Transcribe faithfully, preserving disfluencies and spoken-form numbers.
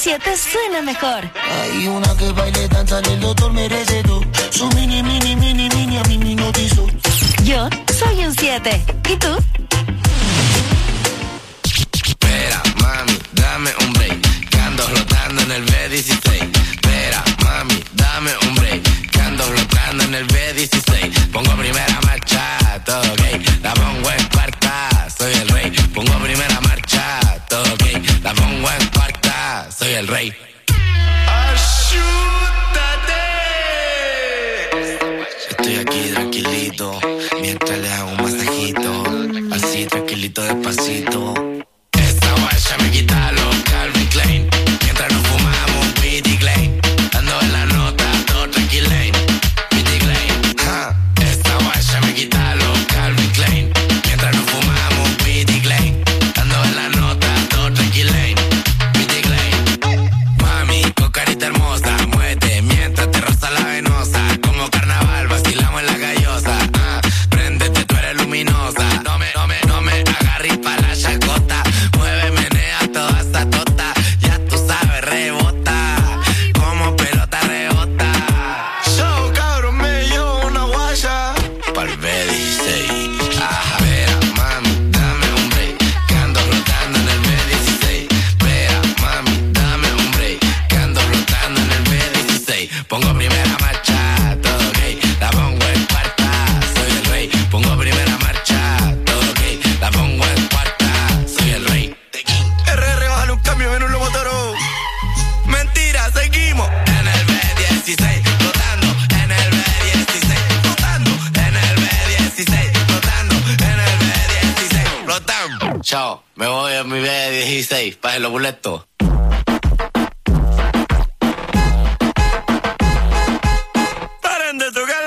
diecisiete suena mejor. Hay una que baile, danza, el doctor merece todo. Su mini, mini, mini, mini, a mí me hipnotizó. Yo soy un siete. ¿Y tú? Espera, mami, dame un break, que ando flotando en el B dieciséis. Espera, mami, dame un break, que ando flotando en el B dieciséis. Pongo primera marcha, todo ok, la pongo en cuarta, soy el rey. Pongo primera marcha, todo ok, la pongo en cuarta, soy el rey. Estoy aquí tranquilito, mientras le hago un masajito, así tranquilito despacito. Esta guaya me quita los Calvin Klein, mientras nos fumamos un Pity Klein. Ando en la nota, todo tranquilain, Pity Klein. Ja. Esta guaya me quita los Calvin Klein, mientras nos fumamos un Pity Klein. Ando en la nota, todo tranquilain, Pity Klein. Mami, con carita hermosa, muévete mientras te roza la venosa. Como carnaval, vacilamos en la gallosa. Ah, préndete, tú eres luminosa. No me, no me, no me agarres pa' la chacota. Mueve, menea toda esa tota. Ya tú sabes, rebota. Como pelota rebota. Yo, cabrón, me llevo una guaya pa'l B dieciséis. Ajá, espera, mami, dame un break, que ando flotando en el B dieciséis. Espera, mami, dame un break, que ando flotando en el B dieciséis. Pongo primera marcha, todo ok, la pongo en cuarta, soy el rey. Pongo primera marcha, todo ok, la pongo en cuarta, soy el rey. R R, bájale un cambio, en un lobo toro. Mentira, seguimos en el B dieciséis, flotando en el B dieciséis, flotando en el B dieciséis, flotando en el B dieciséis, flotando. Chao, me voy a mi B dieciséis, para los boletos.